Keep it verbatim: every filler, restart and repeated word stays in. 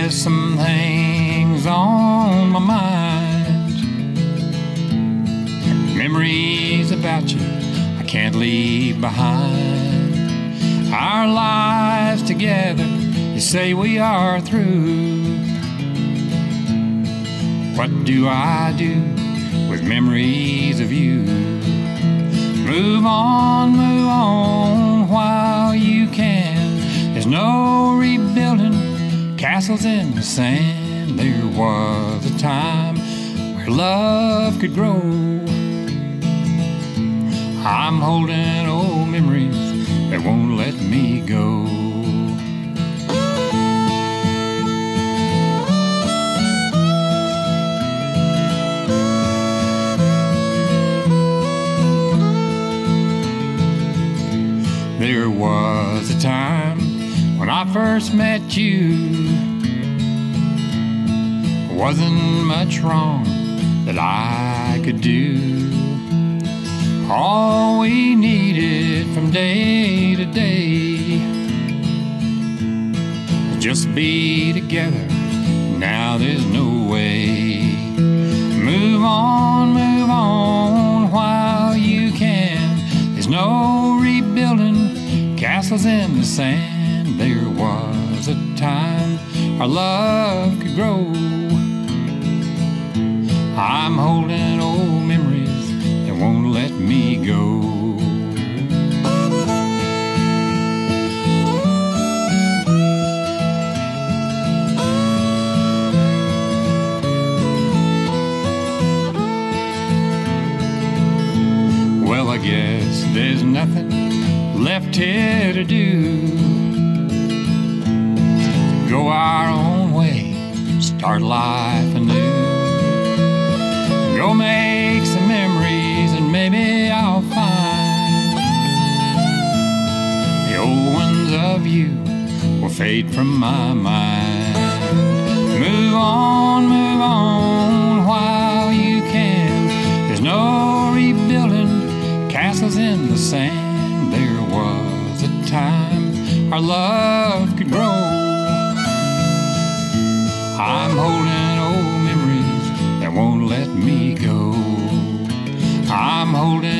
just some things on my mind. Memories about you I can't leave behind. Our lives together, you say we are through. What do I do with memories of you? Move on, move on while you can. There's no rebuilding castles in the sand. There was a time where love could grow. I'm holding old memories that won't let me go. There was a time when I first met you. Wasn't much wrong that I could do. All we needed from day to day was just be together. Now there's no way. Move on, move on while you can. There's no rebuilding castles in the sand. There was a time our love could grow. I'm holding old memories that won't let me go. Well, I guess there's nothing left here to do. Go our own way, start life anew. Go make some memories and maybe I'll find the old ones of you will fade from my mind. Move on, move on while you can. There's no rebuilding castles in the sand. There was a time our love could grow. I'm holding old memories that won't let me go. I'm holding